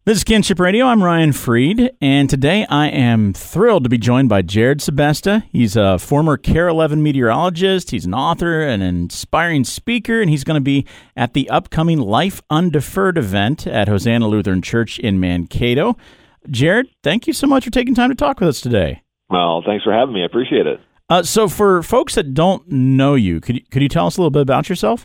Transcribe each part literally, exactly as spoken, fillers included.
This is Kinship Radio. I'm Ryan Freed, and today I am thrilled to be joined by Jared Sebesta. He's a former KARE eleven meteorologist. He's an author, an inspiring speaker, and he's going to be at the upcoming Life Undeferred event at Hosanna Lutheran Church in Mankato. Jared, thank you so much for taking time to talk with us today. Well, thanks for having me. I appreciate it. Uh, so for folks that don't know you, could you, could you tell us a little bit about yourself?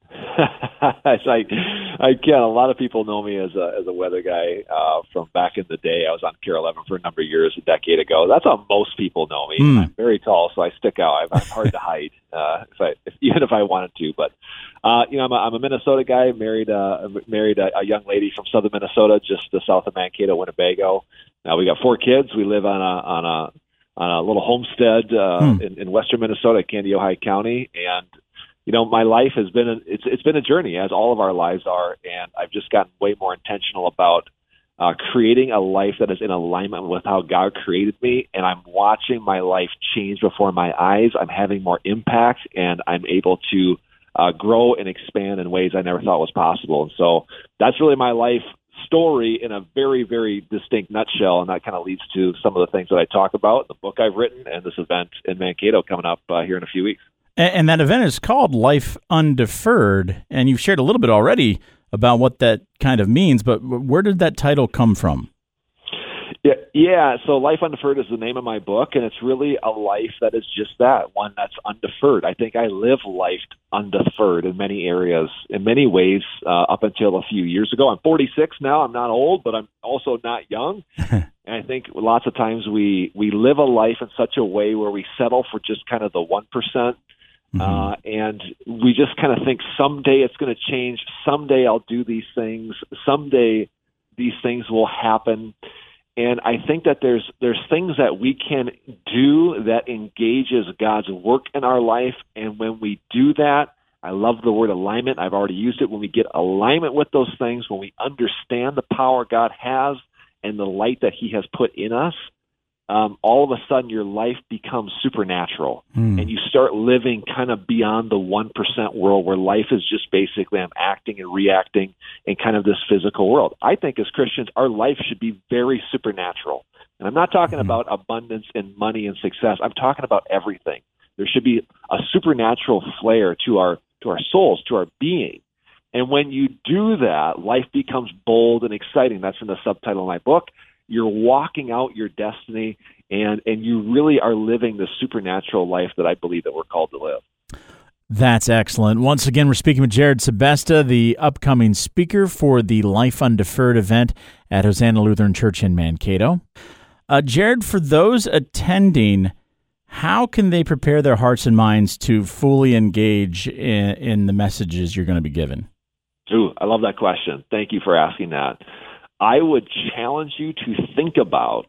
I, I can. A lot of people know me as a as a weather guy uh, from back in the day. I was on KARE eleven for a number of years, a decade ago. That's how most people know me. Mm. I'm very tall, so I stick out. I'm, I'm hard to hide, uh, if I if, even if I wanted to. But uh, you know, I'm a, I'm a Minnesota guy. Married uh, married a, a young lady from southern Minnesota, just the south of Mankato, Winnebago. Now we got four kids. We live on a on a on a little homestead uh, mm. in, in western Minnesota, Candiota County, and you know, my life has been a, it's it's been a journey, as all of our lives are, and I've just gotten way more intentional about uh, creating a life that is in alignment with how God created me, and I'm watching my life change before my eyes. I'm having more impact, and I'm able to uh, grow and expand in ways I never thought was possible. And so that's really my life story in a very, very distinct nutshell, and that kind of leads to some of the things that I talk about, the book I've written, and this event in Mankato coming up uh, here in a few weeks. And that event is called Life Undeferred, and you've shared a little bit already about what that kind of means, but where did that title come from? Yeah, yeah, so Life Undeferred is the name of my book, and it's really a life that is just that, one that's undeferred. I think I live life undeferred in many areas, in many ways, uh, up until a few years ago. I'm forty-six now. I'm not old, but I'm also not young. And I think lots of times we, we live a life in such a way where we settle for just kind of the one percent. Mm-hmm. Uh, and we just kind of think someday it's going to change. Someday I'll do these things. Someday these things will happen. And I think that there's there's things that we can do that engages God's work in our life. And when we do that, I love the word alignment. I've already used it. When we get alignment with those things, when we understand the power God has and the light that he has put in us, Um, all of a sudden your life becomes supernatural, mm. and you start living kind of beyond the one percent world where life is just basically I'm acting and reacting in kind of this physical world. I think as Christians, our life should be very supernatural. And I'm not talking mm. about abundance and money and success. I'm talking about everything. There should be a supernatural flair to our to our souls, to our being. And when you do that, life becomes bold and exciting. That's in the subtitle of my book. You're walking out your destiny, and, and you really are living the supernatural life that I believe that we're called to live. That's excellent. Once again, we're speaking with Jared Sebesta, the upcoming speaker for the Life Undeferred event at Hosanna Lutheran Church in Mankato. Uh, Jared, for those attending, how can they prepare their hearts and minds to fully engage in, in the messages you're going to be given? Ooh, I love that question. Thank you for asking that. I would challenge you to think about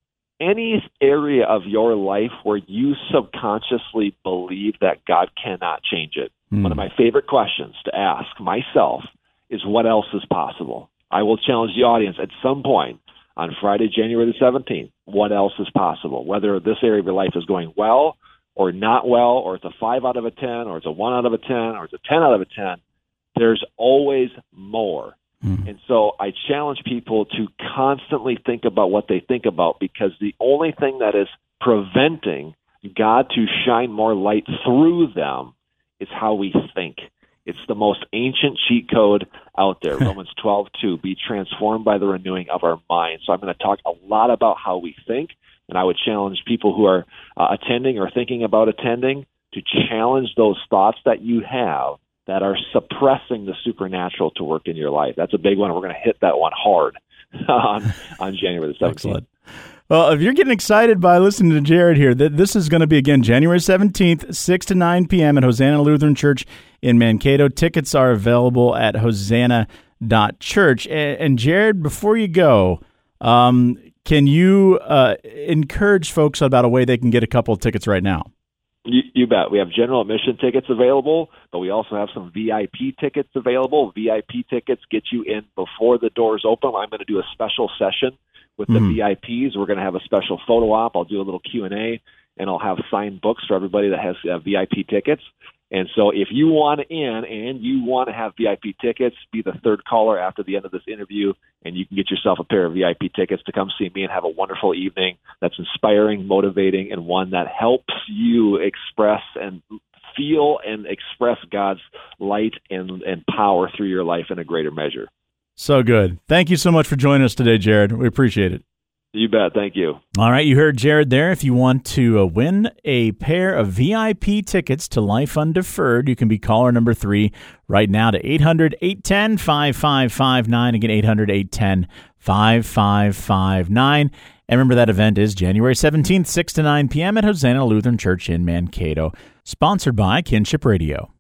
any area of your life where you subconsciously believe that God cannot change it. Mm. One of my favorite questions to ask myself is, what else is possible? I will challenge the audience at some point on Friday, January the seventeenth, what else is possible? Whether this area of your life is going well or not well, or it's a five out of a ten, or it's a one out of a ten, or it's a ten out of a ten, there's always more. And so I challenge people to constantly think about what they think about, because the only thing that is preventing God to shine more light through them is how we think. It's the most ancient cheat code out there, Romans twelve two, be transformed by the renewing of our minds. So I'm going to talk a lot about how we think, and I would challenge people who are uh, attending or thinking about attending to challenge those thoughts that you have that are suppressing the supernatural to work in your life. That's a big one. We're going to hit that one hard on, on January the seventeenth. Excellent. Well, if you're getting excited by listening to Jared here, th- this is going to be, again, January seventeenth, six to nine p.m. at Hosanna Lutheran Church in Mankato. Tickets are available at hosanna dot church. And, and Jared, before you go, um, can you uh, encourage folks about a way they can get a couple of tickets right now? You, you bet. We have general admission tickets available, but we also have some V I P tickets available. V I P tickets get you in before the doors open. I'm going to do a special session with the mm. V I Ps. We're going to have a special photo op. I'll do a little Q and A, and I'll have signed books for everybody that has uh, V I P tickets. And so if you want in and you want to have V I P tickets, be the third caller after the end of this interview, and you can get yourself a pair of V I P tickets to come see me and have a wonderful evening that's inspiring, motivating, and one that helps you express and feel and express God's light and, and power through your life in a greater measure. So good. Thank you so much for joining us today, Jared. We appreciate it. You bet. Thank you. All right, you heard Jared there. If you want to uh, win a pair of V I P tickets to Life Undeferred, you can be caller number three right now to eight hundred, eight one zero, five five five nine. Again, eight hundred, eight one zero, five five five nine. And remember, that event is January seventeenth, six to nine p.m. at Hosanna Lutheran Church in Mankato, sponsored by Kinship Radio.